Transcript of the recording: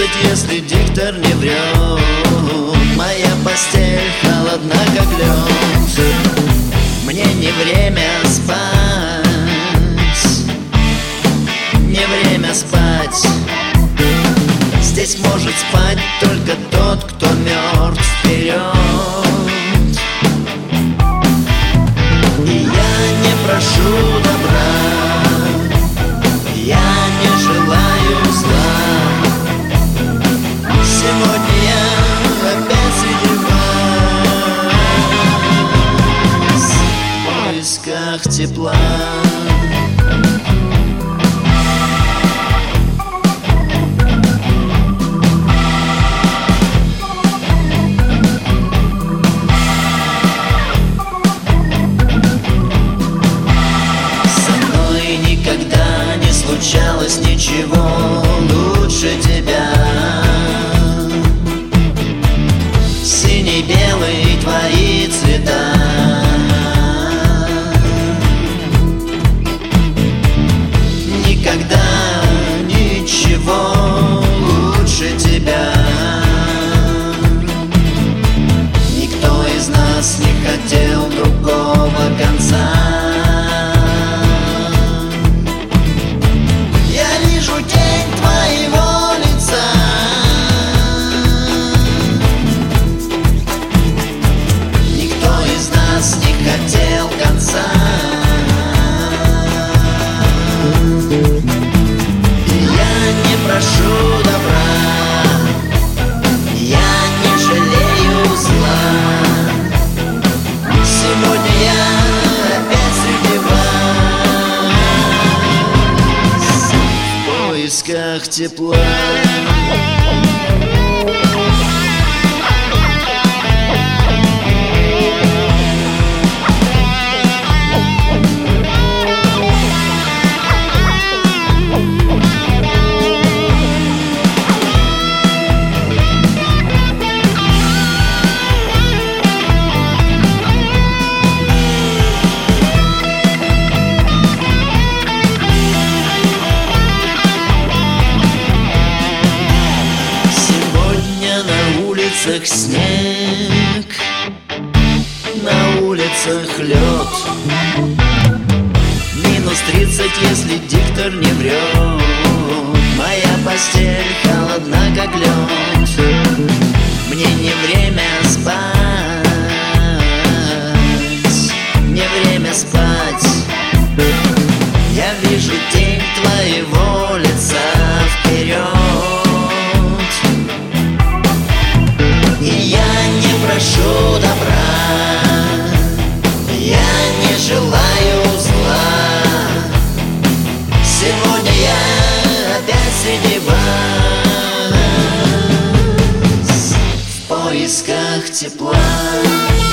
30, если диктор не врет. Моя постель холодна, как лед. Мне не время спать, не время спать. Здесь может спать только тот, кто мертв. Вперед! И я не прошу добра, я не желаю зла. Сегодня я опять среди вас в поисках тепла. Случалось ничего лучше тебя. Синий-белый твои цвета. Никогда ничего лучше тебя. Никто из нас не хотел другого конца. Хотел конца. И я не прошу добра, я не жалею зла. Сегодня я опять среди вас в поисках тепла. Снег, на улицах лед. Минус 30, если диктор не врет. Моя постель холодна, как лед. Мне не время спать, не время спать. Я вижу тень твоего лица. Вперед! Прошу добра, я не желаю зла. Сегодня я опять среди вас в поисках тепла.